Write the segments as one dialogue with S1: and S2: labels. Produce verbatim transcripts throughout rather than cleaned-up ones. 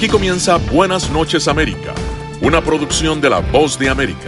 S1: Aquí comienza Buenas noches América, una producción de La Voz de América.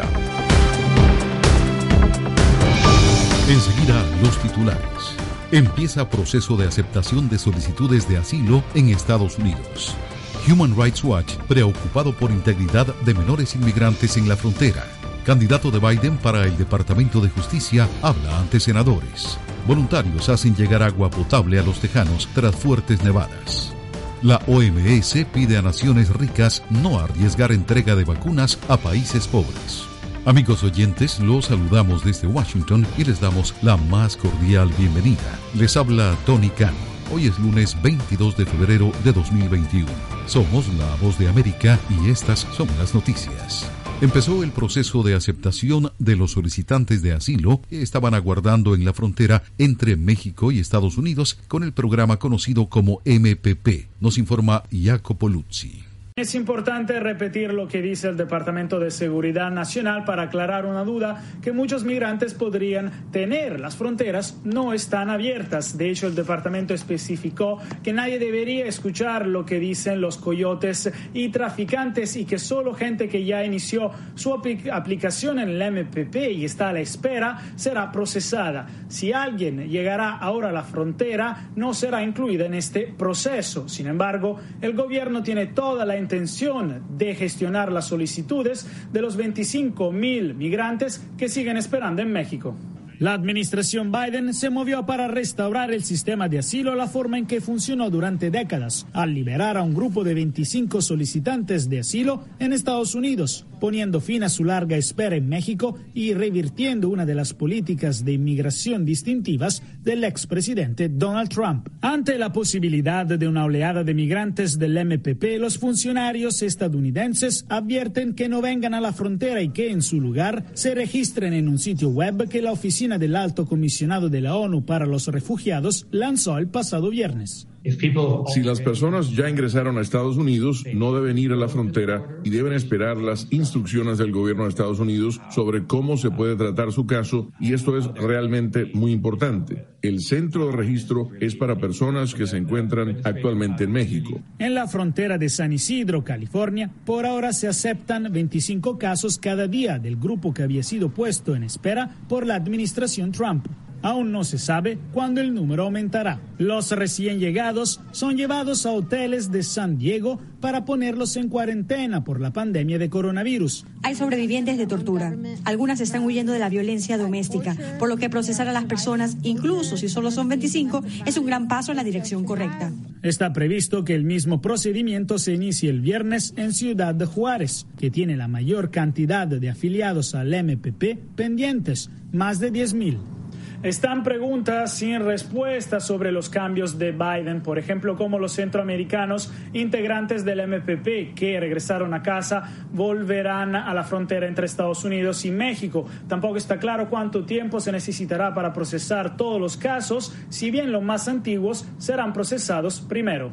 S2: Enseguida, los titulares. Empieza proceso de aceptación de solicitudes de asilo en Estados Unidos. Human Rights Watch preocupado por integridad de menores inmigrantes en la frontera. Candidato de Biden para el Departamento de Justicia habla ante senadores. Voluntarios hacen llegar agua potable a los tejanos tras fuertes nevadas. La O M S pide a naciones ricas no arriesgar entrega de vacunas a países pobres. Amigos oyentes, los saludamos desde Washington y les damos la más cordial bienvenida. Les habla Tony Cano. Hoy es lunes veintidós de febrero de dos mil veintiuno. Somos La Voz de América y estas son las noticias. Empezó el proceso de aceptación de los solicitantes de asilo que estaban aguardando en la frontera entre México y Estados Unidos con el programa conocido como M P P, nos informa Jacopo Luzzi.
S3: Es importante repetir lo que dice el Departamento de Seguridad Nacional para aclarar una duda que muchos migrantes podrían tener. Las fronteras no están abiertas. De hecho, el departamento especificó que nadie debería escuchar lo que dicen los coyotes y traficantes y que solo gente que ya inició su aplicación en el M P P y está a la espera será procesada. Si alguien llegará ahora a la frontera, no será incluida en este proceso. Sin embargo, el gobierno tiene toda la intención de gestionar las solicitudes de los veinticinco mil migrantes que siguen esperando en México. La administración Biden se movió para restaurar el sistema de asilo a la forma en que funcionó durante décadas, al liberar a un grupo de veinticinco solicitantes de asilo en Estados Unidos, poniendo fin a su larga espera en México y revirtiendo una de las políticas de inmigración distintivas del expresidente Donald Trump. Ante la posibilidad de una oleada de migrantes del M P P, los funcionarios estadounidenses advierten que no vengan a la frontera y que en su lugar se registren en un sitio web que la oficina del Alto Comisionado de la ONU para los Refugiados lanzó el pasado viernes.
S4: Si las personas ya ingresaron a Estados Unidos, no deben ir a la frontera y deben esperar las instrucciones del gobierno de Estados Unidos sobre cómo se puede tratar su caso, y esto es realmente muy importante. El centro de registro es para personas que se encuentran actualmente en México.
S3: En la frontera de San Isidro, California, por ahora se aceptan veinticinco casos cada día del grupo que había sido puesto en espera por la administración Trump. Aún no se sabe cuándo el número aumentará. Los recién llegados son llevados a hoteles de San Diego para ponerlos en cuarentena por la pandemia de coronavirus.
S5: Hay sobrevivientes de tortura. Algunas están huyendo de la violencia doméstica, por lo que procesar a las personas, incluso si solo son veinticinco, es un gran paso en la dirección correcta.
S3: Está previsto que el mismo procedimiento se inicie el viernes en Ciudad de Juárez, que tiene la mayor cantidad de afiliados al M P P pendientes, más de diez mil. Están preguntas sin respuesta sobre los cambios de Biden, por ejemplo, cómo los centroamericanos integrantes del M P P que regresaron a casa volverán a la frontera entre Estados Unidos y México. Tampoco está claro cuánto tiempo se necesitará para procesar todos los casos, si bien los más antiguos serán procesados primero.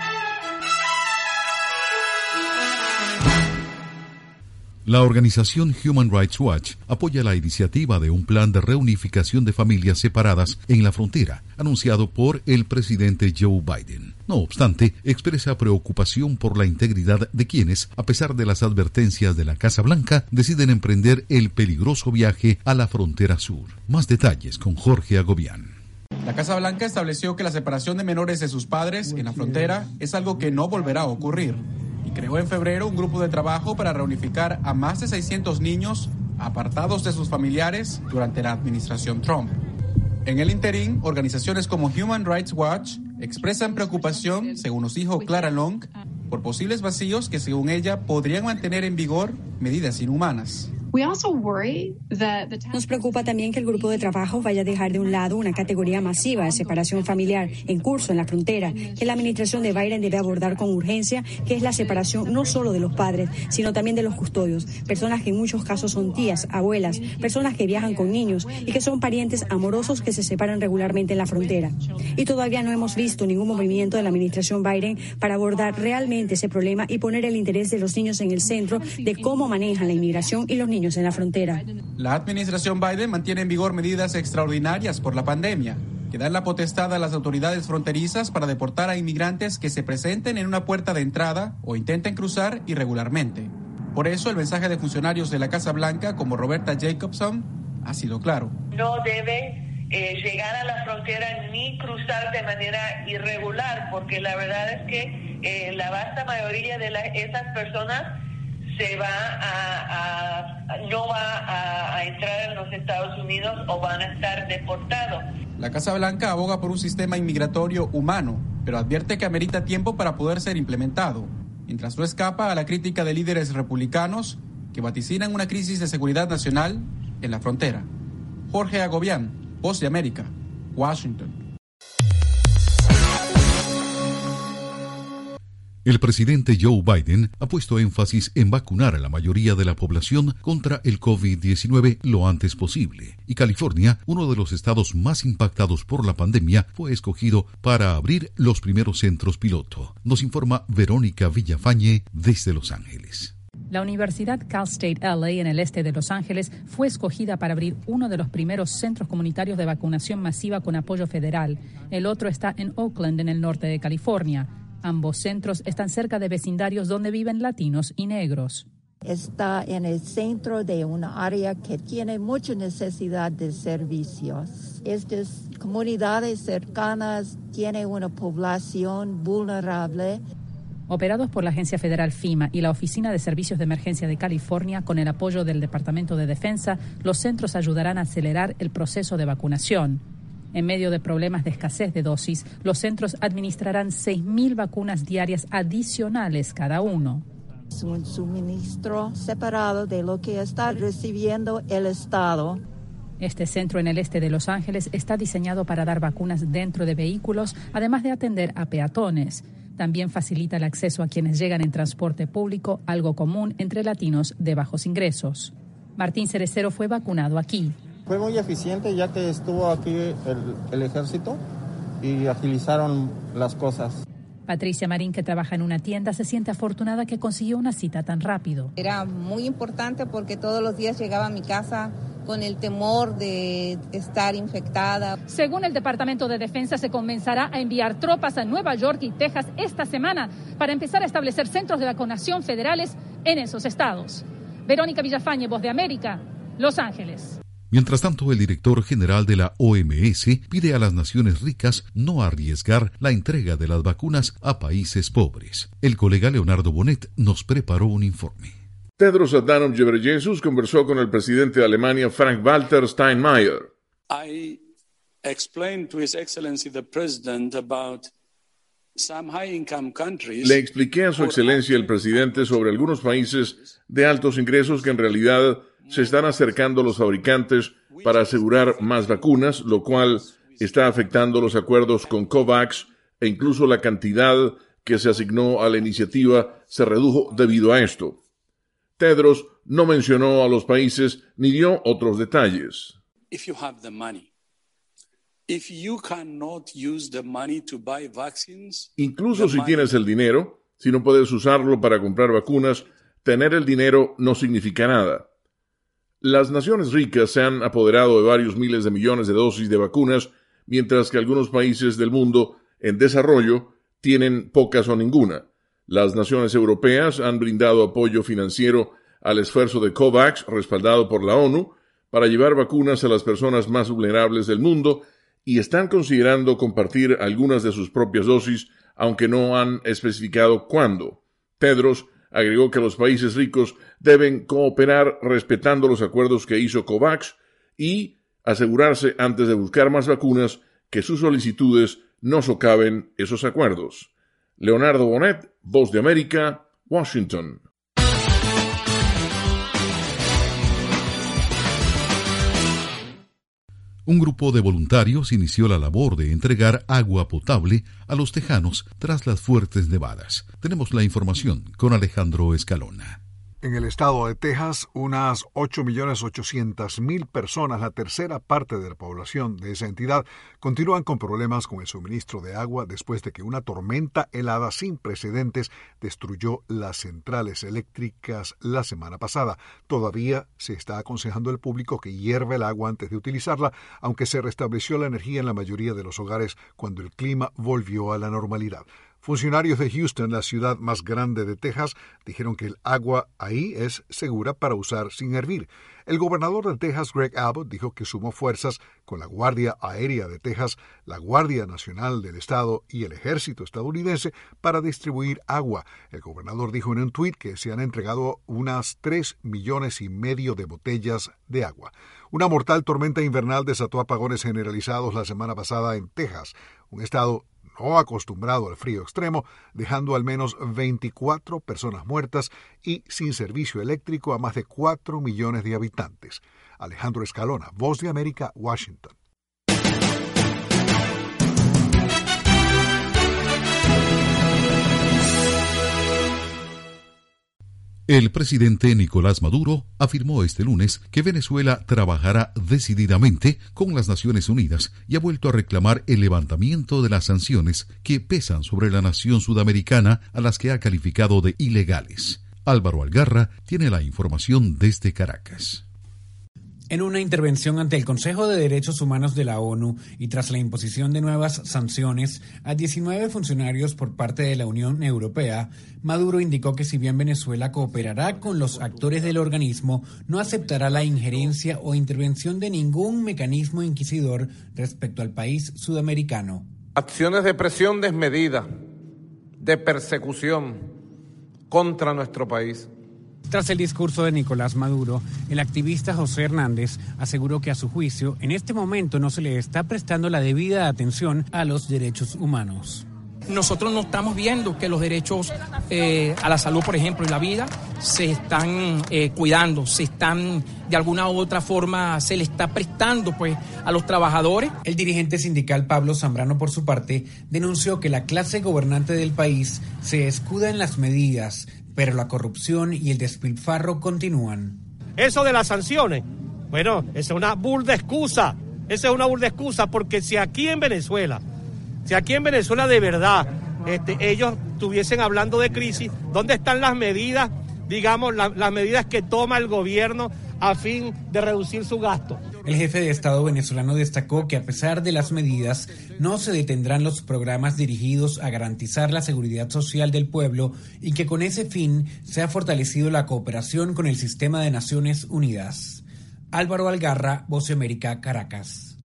S2: La organización Human Rights Watch apoya la iniciativa de un plan de reunificación de familias separadas en la frontera, anunciado por el presidente Joe Biden. No obstante, expresa preocupación por la integridad de quienes, a pesar de las advertencias de la Casa Blanca, deciden emprender el peligroso viaje a la frontera sur. Más detalles con Jorge Agobián.
S6: La Casa Blanca estableció que la separación de menores de sus padres en la frontera es algo que no volverá a ocurrir. Creó en febrero un grupo de trabajo para reunificar a más de seiscientos niños apartados de sus familiares durante la administración Trump. En el interín, organizaciones como Human Rights Watch expresan preocupación, según nos dijo Clara Long, por posibles vacíos que, según ella, podrían mantener en vigor medidas inhumanas.
S5: Nos preocupa también que el grupo de trabajo vaya a dejar de un lado una categoría masiva de separación familiar en curso en la frontera, que la administración de Biden debe abordar con urgencia, que es la separación no solo de los padres, sino también de los custodios, personas que en muchos casos son tías, abuelas, personas que viajan con niños y que son parientes amorosos que se separan regularmente en la frontera. Y todavía no hemos visto ningún movimiento de la administración Biden para abordar realmente ese problema y poner el interés de los niños en el centro de cómo manejan la inmigración y los niños en la frontera.
S6: La administración Biden mantiene en vigor medidas extraordinarias por la pandemia, que que dan la potestad a las autoridades fronterizas para deportar a inmigrantes que se presenten en una puerta de entrada o intenten cruzar irregularmente. Por eso el mensaje de funcionarios de la Casa Blanca, como Roberta Jacobson, ha sido claro.
S7: No debe eh, llegar a la frontera ni cruzar de manera irregular, porque la verdad es que eh, la vasta mayoría de la, esas personas se va a, a no va a, a entrar en los Estados Unidos o van a estar deportados.
S6: La Casa Blanca aboga por un sistema inmigratorio humano, pero advierte que amerita tiempo para poder ser implementado, mientras no escapa a la crítica de líderes republicanos que vaticinan una crisis de seguridad nacional en la frontera. Jorge Agobián, Voz de América, Washington.
S2: El presidente Joe Biden ha puesto énfasis en vacunar a la mayoría de la población contra el COVID diecinueve lo antes posible, y California, uno de los estados más impactados por la pandemia, fue escogido para abrir los primeros centros piloto. Nos informa Verónica Villafañe desde Los Ángeles.
S8: La Universidad Cal State L A en el este de Los Ángeles fue escogida para abrir uno de los primeros centros comunitarios de vacunación masiva con apoyo federal. El otro está en Oakland, en el norte de California. Ambos centros están cerca de vecindarios donde viven latinos y negros.
S9: Está en el centro de una área que tiene mucha necesidad de servicios. Estas comunidades cercanas tienen una población vulnerable.
S8: Operados por la agencia federal FEMA y la Oficina de Servicios de Emergencia de California, con el apoyo del Departamento de Defensa, los centros ayudarán a acelerar el proceso de vacunación. En medio de problemas de escasez de dosis, los centros administrarán seis mil vacunas diarias adicionales cada uno.
S9: Es un suministro separado de lo que está recibiendo el Estado.
S8: Este centro en el este de Los Ángeles está diseñado para dar vacunas dentro de vehículos, además de atender a peatones. También facilita el acceso a quienes llegan en transporte público, algo común entre latinos de bajos ingresos. Martín Cerecero fue vacunado aquí.
S10: Fue muy eficiente ya que estuvo aquí el, el ejército y agilizaron las cosas.
S8: Patricia Marín, que trabaja en una tienda, se siente afortunada que consiguió una cita tan rápido.
S11: Era muy importante porque todos los días llegaba a mi casa con el temor de estar infectada.
S8: Según el Departamento de Defensa, se comenzará a enviar tropas a Nueva York y Texas esta semana para empezar a establecer centros de vacunación federales en esos estados. Verónica Villafañe, Voz de América, Los Ángeles.
S2: Mientras tanto, el director general de la O M S pide a las naciones ricas no arriesgar la entrega de las vacunas a países pobres. El colega Leonardo Bonet nos preparó un informe.
S4: Tedros Adhanom Ghebreyesus conversó con el presidente de Alemania, Frank-Walter Steinmeier.
S12: I explained to His Excellency the President about some high-income countries.
S4: Le expliqué a su excelencia el presidente sobre algunos países de altos ingresos que en realidad se están acercando a los fabricantes para asegurar más vacunas, lo cual está afectando los acuerdos con COVAX e incluso la cantidad que se asignó a la iniciativa se redujo debido a esto. Tedros no mencionó a los países ni dio otros detalles.
S12: If you have the money, if you cannot use the money to buy vaccines,
S4: incluso si tienes el dinero, si no puedes usarlo para comprar vacunas, tener el dinero no significa nada. Las naciones ricas se han apoderado de varios miles de millones de dosis de vacunas, mientras que algunos países del mundo en desarrollo tienen pocas o ninguna. Las naciones europeas han brindado apoyo financiero al esfuerzo de COVAX, respaldado por la ONU, para llevar vacunas a las personas más vulnerables del mundo y están considerando compartir algunas de sus propias dosis, aunque no han especificado cuándo. Tedros agregó que los países ricos deben cooperar respetando los acuerdos que hizo COVAX y asegurarse antes de buscar más vacunas que sus solicitudes no socaven esos acuerdos. Leonardo Bonet, Voz de América, Washington.
S2: Un grupo de voluntarios inició la labor de entregar agua potable a los tejanos tras las fuertes nevadas. Tenemos la información con Alejandro Escalona.
S13: En el estado de Texas, unas ocho millones ochocientas mil personas, la tercera parte de la población de esa entidad, continúan con problemas con el suministro de agua después de que una tormenta helada sin precedentes destruyó las centrales eléctricas la semana pasada. Todavía se está aconsejando al público que hierva el agua antes de utilizarla, aunque se restableció la energía en la mayoría de los hogares cuando el clima volvió a la normalidad. Funcionarios de Houston, la ciudad más grande de Texas, dijeron que el agua ahí es segura para usar sin hervir. El gobernador de Texas, Greg Abbott, dijo que sumó fuerzas con la Guardia Aérea de Texas, la Guardia Nacional del Estado y el Ejército estadounidense para distribuir agua. El gobernador dijo en un tuit que se han entregado unas tres millones y medio de botellas de agua. Una mortal tormenta invernal desató apagones generalizados la semana pasada en Texas, un estado no acostumbrado al frío extremo, dejando al menos veinticuatro personas muertas y sin servicio eléctrico a más de cuatro millones de habitantes. Alejandro Escalona, Voz de América, Washington.
S2: El presidente Nicolás Maduro afirmó este lunes que Venezuela trabajará decididamente con las Naciones Unidas y ha vuelto a reclamar el levantamiento de las sanciones que pesan sobre la nación sudamericana, a las que ha calificado de ilegales. Álvaro Algarra tiene la información desde Caracas.
S14: En una intervención ante el Consejo de Derechos Humanos de la ONU y tras la imposición de nuevas sanciones a diecinueve funcionarios por parte de la Unión Europea, Maduro indicó que si bien Venezuela cooperará con los actores del organismo, no aceptará la injerencia o intervención de ningún mecanismo inquisidor respecto al país sudamericano.
S15: Acciones de presión desmedida, de persecución contra nuestro país.
S14: Tras el discurso de Nicolás Maduro, el activista José Hernández aseguró que a su juicio, en este momento no se le está prestando la debida atención a los derechos humanos.
S16: Nosotros no estamos viendo que los derechos eh, a la salud, por ejemplo, y la vida, se están eh, cuidando, se están, de alguna u otra forma, se le está prestando pues a los trabajadores.
S14: El dirigente sindical Pablo Zambrano, por su parte, denunció que la clase gobernante del país se escuda en las medidas, pero la corrupción y el despilfarro continúan.
S17: Eso de las sanciones, bueno, esa es una burda excusa, esa es una burda excusa, porque si aquí en Venezuela, si aquí en Venezuela de verdad este, ellos estuviesen hablando de crisis, ¿dónde están las medidas, digamos, la, las medidas que toma el gobierno a fin de reducir su gasto?
S14: El jefe de Estado venezolano destacó que a pesar de las medidas, no se detendrán los programas dirigidos a garantizar la seguridad social del pueblo y que con ese fin se ha fortalecido la cooperación con el sistema de Naciones Unidas. Álvaro Algarra, Voz de América, Caracas.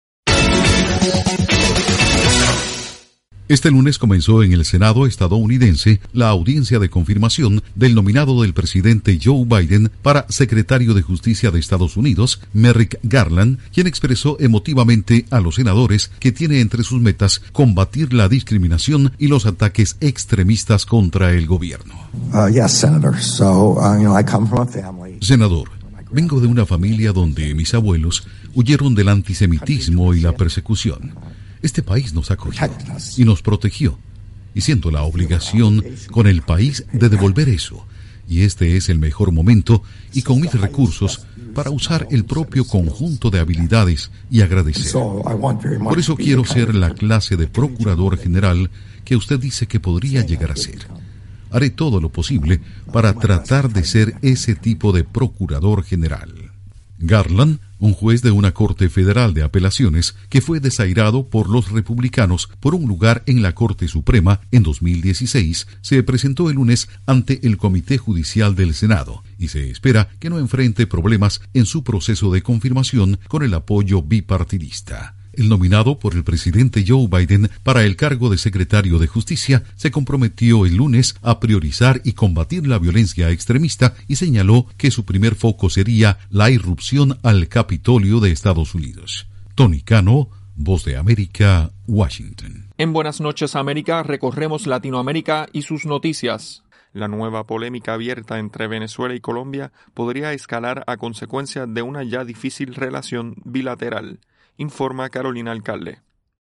S2: Este lunes comenzó en el Senado estadounidense la audiencia de confirmación del nominado del presidente Joe Biden para secretario de Justicia de Estados Unidos, Merrick Garland, quien expresó emotivamente a los senadores que tiene entre sus metas combatir la discriminación y los ataques extremistas contra el gobierno.
S18: Uh, yes, Senator. So, uh, you know, I come from a family.
S2: Senador, vengo de una familia donde mis abuelos huyeron del antisemitismo y la persecución. Este país nos acogió y nos protegió, y siento la obligación con el país de devolver eso, y este es el mejor momento y con mis recursos para usar el propio conjunto de habilidades y agradecer. Por eso quiero ser la clase de procurador general que usted dice que podría llegar a ser. Haré todo lo posible para tratar de ser ese tipo de procurador general. Garland, un juez de una corte federal de apelaciones que fue desairado por los republicanos por un lugar en la Corte Suprema en dos mil dieciséis, se presentó el lunes ante el Comité Judicial del Senado y se espera que no enfrente problemas en su proceso de confirmación con el apoyo bipartidista. El nominado por el presidente Joe Biden para el cargo de secretario de Justicia se comprometió el lunes a priorizar y combatir la violencia extremista y señaló que su primer foco sería la irrupción al Capitolio de Estados Unidos. Tony Cano, Voz de América, Washington.
S19: En Buenas noches, América, recorremos Latinoamérica y sus noticias. La nueva polémica abierta entre Venezuela y Colombia podría escalar a consecuencia de una ya difícil relación bilateral, informa Carolina Alcalde.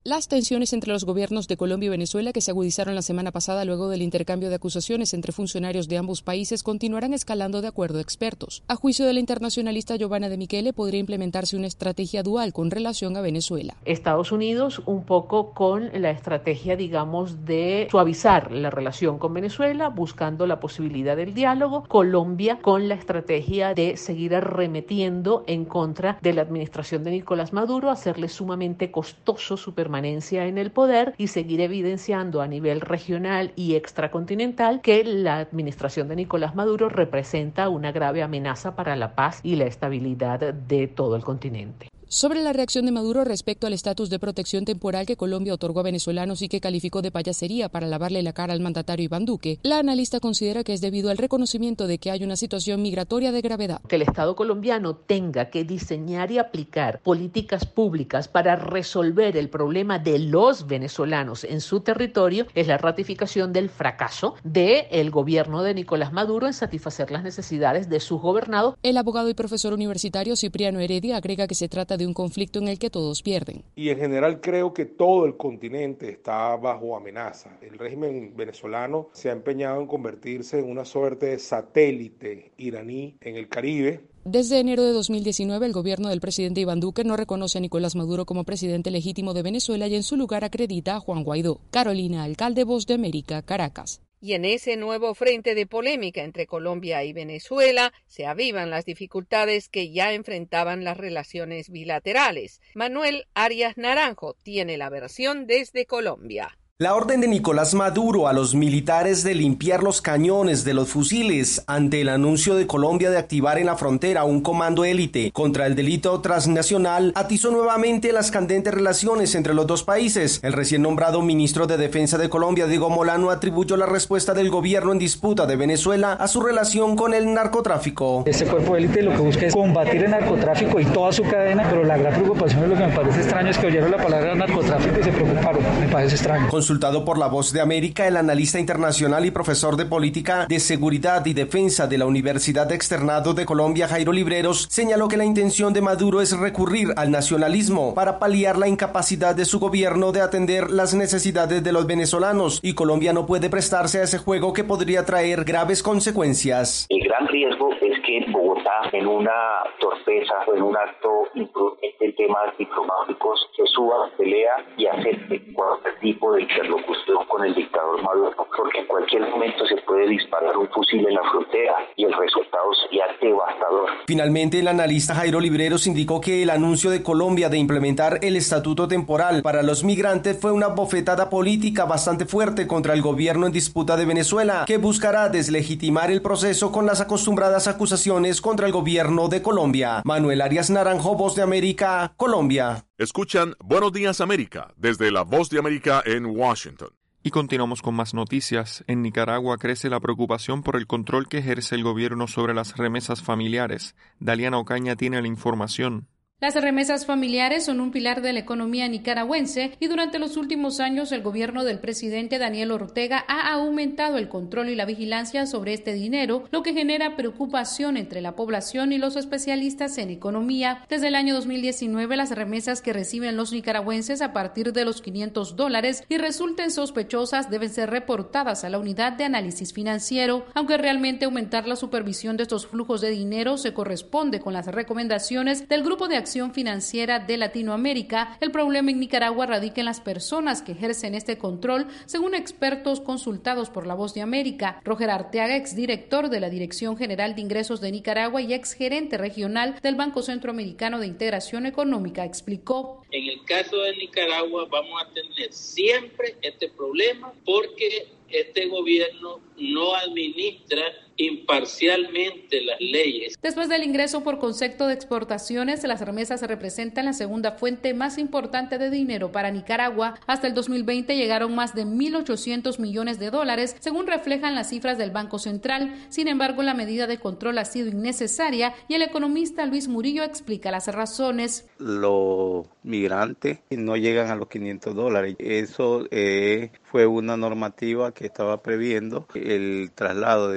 S20: Las tensiones entre los gobiernos de Colombia y Venezuela, que se agudizaron la semana pasada luego del intercambio de acusaciones entre funcionarios de ambos países, continuarán escalando de acuerdo a expertos. A juicio de la internacionalista Giovanna de Michele, podría implementarse una estrategia dual con relación a Venezuela.
S21: Estados Unidos un poco con la estrategia, digamos, de suavizar la relación con Venezuela, buscando la posibilidad del diálogo. Colombia con la estrategia de seguir arremetiendo en contra de la administración de Nicolás Maduro, hacerle sumamente costoso su permanencia en el poder y seguir evidenciando a nivel regional y extracontinental que la administración de Nicolás Maduro representa una grave amenaza para la paz y la estabilidad de todo el continente.
S20: Sobre la reacción de Maduro respecto al estatus de protección temporal que Colombia otorgó a venezolanos y que calificó de payasería para lavarle la cara al mandatario Iván Duque, la analista considera que es debido al reconocimiento de que hay una situación migratoria de gravedad.
S21: Que el Estado colombiano tenga que diseñar y aplicar políticas públicas para resolver el problema de los venezolanos en su territorio es la ratificación del fracaso del gobierno de Nicolás Maduro en satisfacer las necesidades de sus gobernados.
S20: El abogado y profesor universitario Cipriano Heredia agrega que se trata de un conflicto en el que todos pierden.
S22: Y en general creo que todo el continente está bajo amenaza. El régimen venezolano se ha empeñado en convertirse en una suerte de satélite iraní en el Caribe.
S20: Desde enero de dos mil diecinueve, el gobierno del presidente Iván Duque no reconoce a Nicolás Maduro como presidente legítimo de Venezuela y en su lugar acredita a Juan Guaidó. Carolina Alcalde, Voz de América, Caracas.
S23: Y en ese nuevo frente de polémica entre Colombia y Venezuela se avivan las dificultades que ya enfrentaban las relaciones bilaterales. Manuel Arias Naranjo tiene la versión desde Colombia.
S24: La orden de Nicolás Maduro a los militares de limpiar los cañones de los fusiles ante el anuncio de Colombia de activar en la frontera un comando élite contra el delito transnacional atizó nuevamente las candentes relaciones entre los dos países. El recién nombrado ministro de Defensa de Colombia, Diego Molano, atribuyó la respuesta del gobierno en disputa de Venezuela a su relación con el narcotráfico.
S25: Este cuerpo élite lo que busca es combatir el narcotráfico y toda su cadena, pero la gran preocupación es lo que me parece extraño es que oyeron la palabra narcotráfico y se preocuparon. Me parece extraño.
S24: Consultado por La Voz de América, el analista internacional y profesor de política de seguridad y defensa de la Universidad Externado de Colombia, Jairo Libreros, señaló que la intención de Maduro es recurrir al nacionalismo para paliar la incapacidad de su gobierno de atender las necesidades de los venezolanos, y Colombia no puede prestarse a ese juego que podría traer graves consecuencias.
S26: El gran riesgo es que Bogotá, en una torpeza o en un acto imprudente en temas diplomáticos, se suba a la pelea y acepte cualquier tipo de interlocución con el dictador Maduro, porque en cualquier momento se puede disparar un fusil en la frontera y el resultado sería devastador.
S24: Finalmente, el analista Jairo Libreros indicó que el anuncio de Colombia de implementar el estatuto temporal para los migrantes fue una bofetada política bastante fuerte contra el gobierno en disputa de Venezuela, que buscará deslegitimar el proceso con las acostumbradas acusaciones contra el gobierno de Colombia. Manuel Arias Naranjo, Voz de América, Colombia.
S1: Escuchan Buenos Días América desde la Voz de América en Washington.
S19: Y continuamos con más noticias. En Nicaragua crece la preocupación por el control que ejerce el gobierno sobre las remesas familiares. Daliana Ocaña tiene la información.
S27: Las remesas familiares son un pilar de la economía nicaragüense y durante los últimos años el gobierno del presidente Daniel Ortega ha aumentado el control y la vigilancia sobre este dinero, lo que genera preocupación entre la población y los especialistas en economía. Desde el año dos mil diecinueve, las remesas que reciben los nicaragüenses a partir de los quinientos dólares y resulten sospechosas deben ser reportadas a la unidad de análisis financiero. Aunque realmente aumentar la supervisión de estos flujos de dinero se corresponde con las recomendaciones del Grupo de Acción Financiera de Latinoamérica, el problema en Nicaragua radica en las personas que ejercen este control, según expertos consultados por La Voz de América. Roger Arteaga, exdirector de la Dirección General de Ingresos de Nicaragua y exgerente regional del Banco Centroamericano de Integración Económica, explicó:
S28: en el caso de Nicaragua vamos a tener siempre este problema porque este gobierno no administra imparcialmente las leyes.
S27: Después del ingreso por concepto de exportaciones, las remesas representan la segunda fuente más importante de dinero para Nicaragua. Hasta el dos mil veinte llegaron más de mil ochocientos millones de dólares, según reflejan las cifras del Banco Central. Sin embargo, la medida de control ha sido innecesaria y el economista Luis Murillo explica las razones.
S29: Los migrantes no llegan a los quinientos dólares. Eso eh, fue una normativa que estaba previendo el traslado de dinero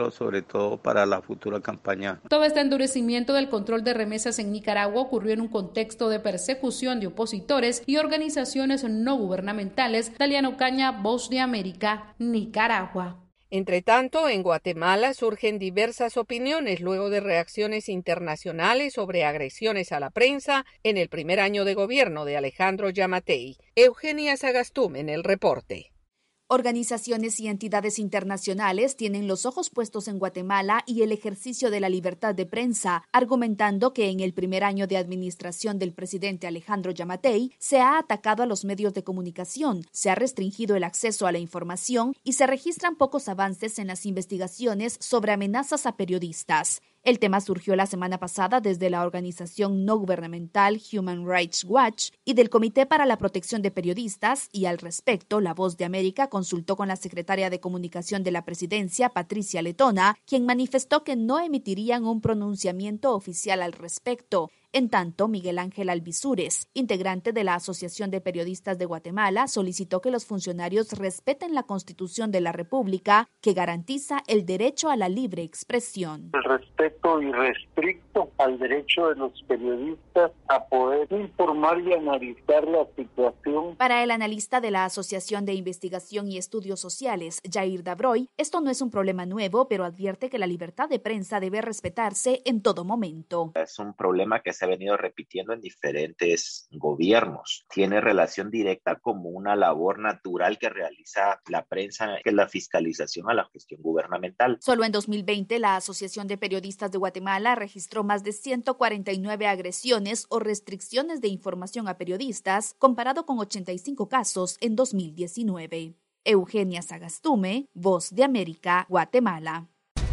S29: beneficiado sobre todo para la futura campaña.
S27: Todo este endurecimiento del control de remesas en Nicaragua ocurrió en un contexto de persecución de opositores y organizaciones no gubernamentales. Daliana Ocaña, Voz de América, Nicaragua.
S23: Entre tanto, en Guatemala surgen diversas opiniones luego de reacciones internacionales sobre agresiones a la prensa en el primer año de gobierno de Alejandro Yamatei. Eugenia Sagastume en el reporte.
S3: Organizaciones y entidades internacionales tienen los ojos puestos en Guatemala y el ejercicio de la libertad de prensa, argumentando que en el primer año de administración del presidente Alejandro Yamatei se ha atacado a los medios de comunicación, se ha restringido el acceso a la información y se registran pocos avances en las investigaciones sobre amenazas a periodistas. El tema surgió la semana pasada desde la organización no gubernamental Human Rights Watch y del Comité para la Protección de Periodistas, y al respecto, La Voz de América consultó con la secretaria de Comunicación de la Presidencia, Patricia Letona, quien manifestó que no emitirían un pronunciamiento oficial al respecto. En tanto, Miguel Ángel Alvisures, integrante de la Asociación de Periodistas de Guatemala, solicitó que los funcionarios respeten la Constitución de la República, que garantiza el derecho a la libre expresión.
S5: El respeto irrestricto al derecho de los periodistas a poder informar y analizar la situación.
S3: Para el analista de la Asociación de Investigación y Estudios Sociales, Jair Dabroy, esto no es un problema nuevo, pero advierte que la libertad de prensa debe respetarse en todo momento.
S6: Es un problema que se ha venido repitiendo en diferentes gobiernos. Tiene relación directa como una labor natural que realiza la prensa, que es la fiscalización a la gestión gubernamental.
S3: Solo en dos mil veinte, la Asociación de Periodistas de Guatemala registró más de ciento cuarenta y nueve agresiones o restricciones de información a periodistas, comparado con ochenta y cinco casos en dos mil diecinueve. Eugenia Sagastume, Voz de América, Guatemala.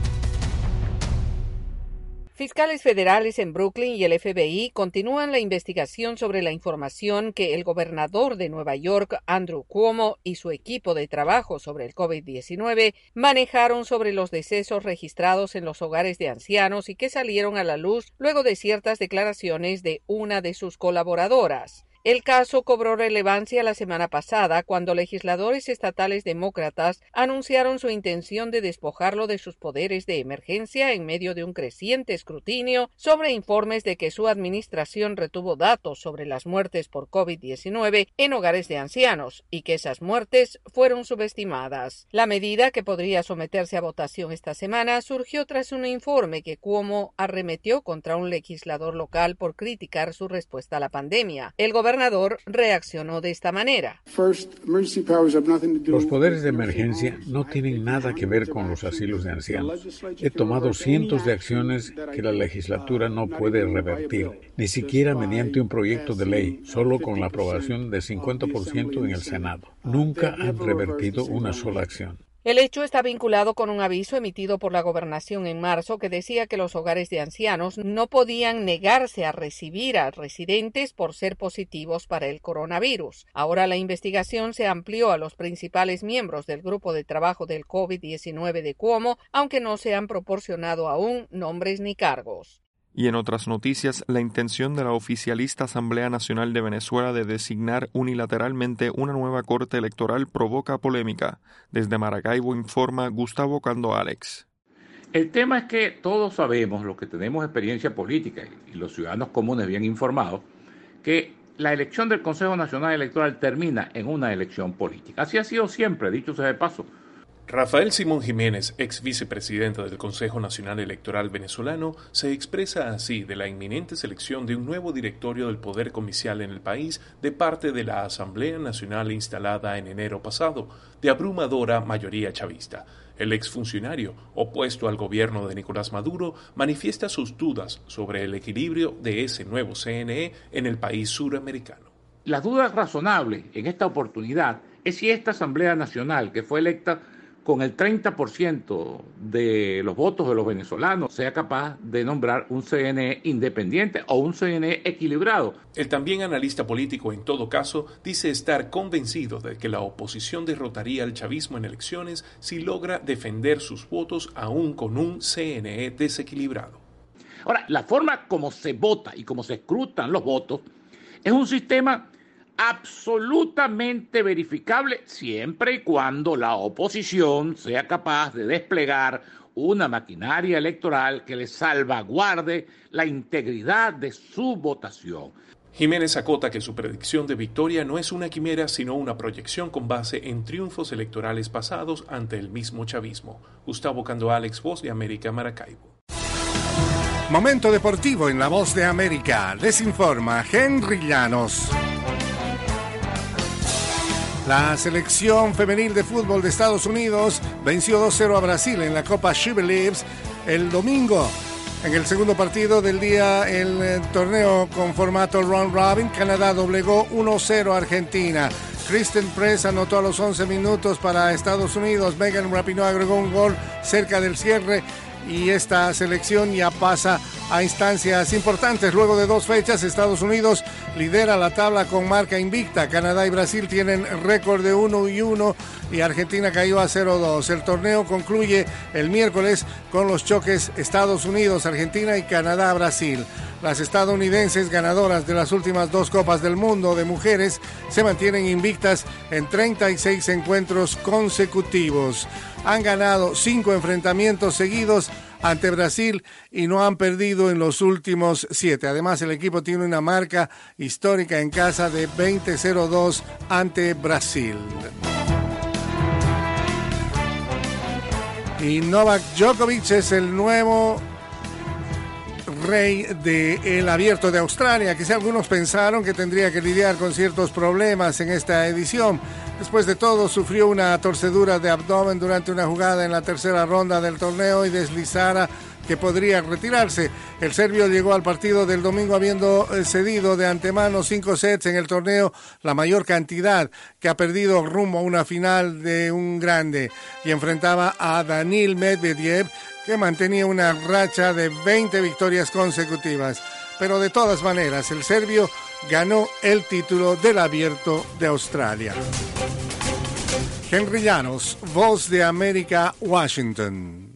S23: Fiscales federales en Brooklyn y el F B I continúan la investigación sobre la información que el gobernador de Nueva York, Andrew Cuomo, y su equipo de trabajo sobre el COVID diecinueve manejaron sobre los decesos registrados en los hogares de ancianos y que salieron a la luz luego de ciertas declaraciones de una de sus colaboradoras. El caso cobró relevancia la semana pasada cuando legisladores estatales demócratas anunciaron su intención de despojarlo de sus poderes de emergencia en medio de un creciente escrutinio sobre informes de que su administración retuvo datos sobre las muertes por COVID diecinueve en hogares de ancianos y que esas muertes fueron subestimadas. La medida, que podría someterse a votación esta semana, surgió tras un informe que Cuomo arremetió contra un legislador local por criticar su respuesta a la pandemia. El gobernador El gobernador reaccionó de esta manera.
S7: Los poderes de emergencia no tienen nada que ver con los asilos de ancianos. He tomado cientos de acciones que la legislatura no puede revertir, ni siquiera mediante un proyecto de ley, solo con la aprobación de cincuenta por ciento en el Senado. Nunca han revertido una sola acción.
S23: El hecho está vinculado con un aviso emitido por la gobernación en marzo que decía que los hogares de ancianos no podían negarse a recibir a residentes por ser positivos para el coronavirus. Ahora la investigación se amplió a los principales miembros del grupo de trabajo del COVID diecinueve de Cuomo, aunque no se han proporcionado aún nombres ni cargos.
S19: Y en otras noticias, la intención de la oficialista Asamblea Nacional de Venezuela de designar unilateralmente una nueva corte electoral provoca polémica. Desde Maracaibo informa Gustavo Cando Alex.
S8: El tema es que todos sabemos, los que tenemos experiencia política y los ciudadanos comunes bien informados, que la elección del Consejo Nacional Electoral termina en una elección política. Así ha sido siempre, dicho sea de paso.
S9: Rafael Simón Jiménez, ex vicepresidente del Consejo Nacional Electoral venezolano, se expresa así de la inminente selección de un nuevo directorio del poder comicial en el país de parte de la Asamblea Nacional instalada en enero pasado, de abrumadora mayoría chavista. El exfuncionario, opuesto al gobierno de Nicolás Maduro, manifiesta sus dudas sobre el equilibrio de ese nuevo C N E en el país suramericano.
S8: La duda razonable en esta oportunidad es si esta Asamblea Nacional, que fue electa con el treinta por ciento de los votos de los venezolanos, sea capaz de nombrar un C N E independiente o un C N E equilibrado.
S9: El también analista político, en todo caso, dice estar convencido de que la oposición derrotaría al chavismo en elecciones si logra defender sus votos aún con un C N E desequilibrado.
S8: Ahora, la forma como se vota y como se escrutan los votos es un sistema absolutamente verificable siempre y cuando la oposición sea capaz de desplegar una maquinaria electoral que les salvaguarde la integridad de su votación.
S9: Jiménez acota que su predicción de victoria no es una quimera, sino una proyección con base en triunfos electorales pasados ante el mismo chavismo. Gustavo Candoalex, Voz de América, Maracaibo.
S4: Momento deportivo en La Voz de América. Les informa Henry Llanos. La selección femenil de fútbol de Estados Unidos venció dos cero a Brasil en la Copa She Believes el domingo. En el segundo partido del día, el eh, torneo con formato round robin, Canadá doblegó uno cero a Argentina. Kristen Press anotó a los once minutos para Estados Unidos. Megan Rapinoe agregó un gol cerca del cierre y esta selección ya pasa a instancias importantes. Luego de dos fechas, Estados Unidos lidera la tabla con marca invicta. Canadá y Brasil tienen récord de uno y uno y Argentina cayó a cero dos. El torneo concluye el miércoles con los choques Estados Unidos, Argentina y Canadá-Brasil. Las estadounidenses, ganadoras de las últimas dos Copas del Mundo de mujeres, se mantienen invictas en treinta y seis encuentros consecutivos. Han ganado cinco enfrentamientos seguidos ante Brasil y no han perdido en los últimos siete. Además, el equipo tiene una marca histórica en casa de veinte cero dos ante Brasil. Y Novak Djokovic es el nuevo rey del Abierto de Australia. Quizá algunos pensaron que tendría que lidiar con ciertos problemas en esta edición. Después de todo, sufrió una torcedura de abdomen durante una jugada en la tercera ronda del torneo y deslizara que podría retirarse. El serbio llegó al partido del domingo habiendo cedido de antemano cinco sets en el torneo, la mayor cantidad que ha perdido rumbo a una final de un grande, y enfrentaba a Daniil Medvedev, que mantenía una racha de veinte victorias consecutivas. Pero de todas maneras, el serbio ganó el título del Abierto de Australia. Henry Llanos, Voz de América, Washington.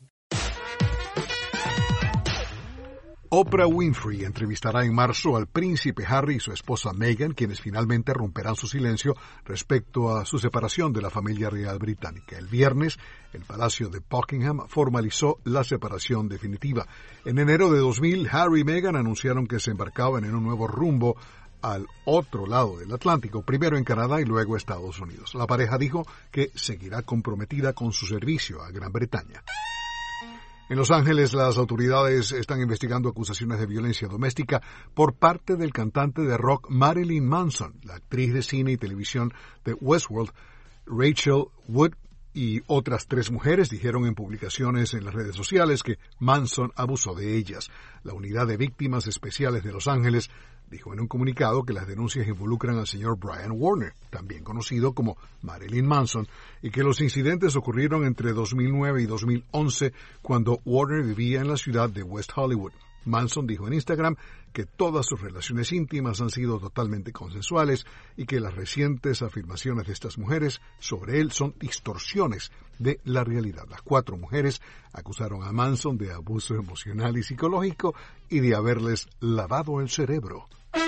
S10: Oprah Winfrey entrevistará en marzo al príncipe Harry y su esposa Meghan, quienes finalmente romperán su silencio respecto a su separación de la familia real británica. El viernes, el Palacio de Buckingham formalizó la separación definitiva. En enero de dos mil, Harry y Meghan anunciaron que se embarcaban en un nuevo rumbo al otro lado del Atlántico, primero en Canadá y luego Estados Unidos. La pareja dijo que seguirá comprometida con su servicio a Gran Bretaña. En Los Ángeles, las autoridades están investigando acusaciones de violencia doméstica por parte del cantante de rock Marilyn Manson. La actriz de cine y televisión de Westworld, Rachel Wood, y otras tres mujeres dijeron en publicaciones en las redes sociales que Manson abusó de ellas. La Unidad de Víctimas Especiales de Los Ángeles dijo en un comunicado que las denuncias involucran al señor Brian Warner, también conocido como Marilyn Manson, y que los incidentes ocurrieron entre dos mil nueve y dos mil once, cuando Warner vivía en la ciudad de West Hollywood. Manson dijo en Instagram que todas sus relaciones íntimas han sido totalmente consensuales y que las recientes afirmaciones de estas mujeres sobre él son distorsiones de la realidad. Las cuatro mujeres acusaron a Manson de abuso emocional y psicológico y de haberles lavado el cerebro.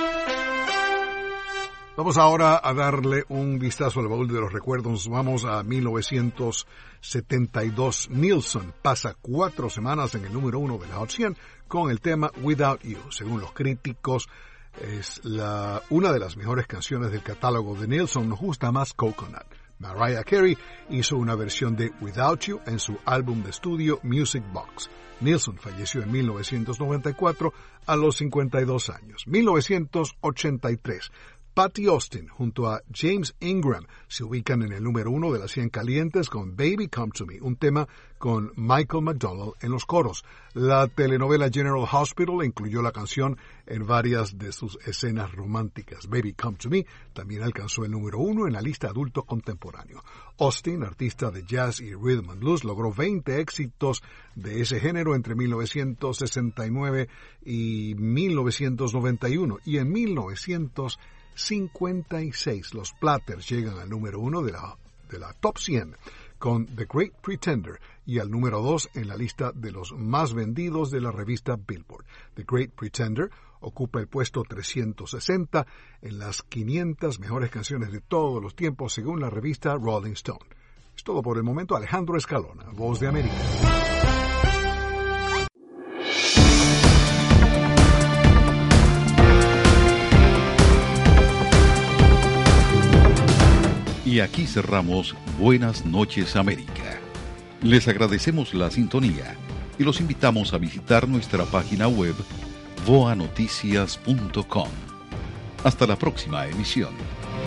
S10: Vamos ahora a darle un vistazo al baúl de los recuerdos. Vamos a mil novecientos setenta y dos. Nilsson pasa cuatro semanas en el número uno de la Hot cien con el tema Without You. Según los críticos, es la, una de las mejores canciones del catálogo de Nilsson. Nos gusta más Coconut. Mariah Carey hizo una versión de Without You en su álbum de estudio Music Box. Nilsson falleció en mil novecientos noventa y cuatro a los cincuenta y dos años. mil novecientos ochenta y tres. Patti Austin junto a James Ingram se ubican en el número uno de las cien calientes con Baby Come to Me, un tema con Michael McDonald en los coros. La telenovela General Hospital incluyó la canción en varias de sus escenas románticas. Baby Come to Me también alcanzó el número uno en la lista adulto contemporáneo. Austin, artista de jazz y rhythm and blues, logró veinte éxitos de ese género entre mil novecientos sesenta y nueve y mil novecientos noventa y uno, y en mil novecientos cincuenta y seis los Platters llegan al número uno de la, de la Top cien con The Great Pretender y al número dos en la lista de los más vendidos de la revista Billboard. The Great Pretender ocupa el puesto trescientos sesenta en las quinientas mejores canciones de todos los tiempos según la revista Rolling Stone. Es todo por el momento. Alejandro Escalona, Voz de América.
S2: Y aquí cerramos Buenas noches América. Les agradecemos la sintonía y los invitamos a visitar nuestra página web voa noticias punto com. Hasta la próxima emisión.